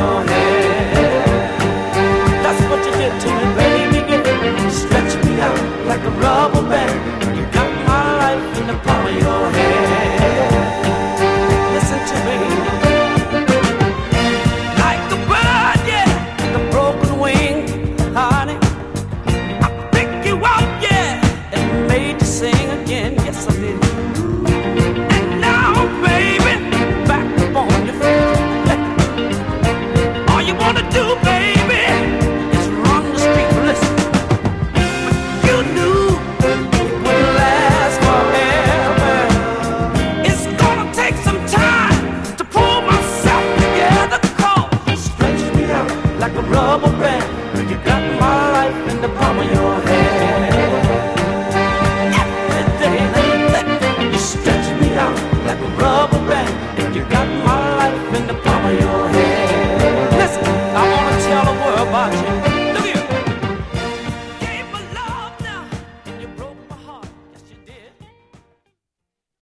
your head. That's what you did to me, baby. You stretched me out like a rubber band. You got my life in the palm of your hand. Listen to me. Like a bird, yeah, with a broken wing, honey. I picked you up, yeah, and made you sing again. Yes, I did. And now, baby, back up on your feet. All you wanna do, baby,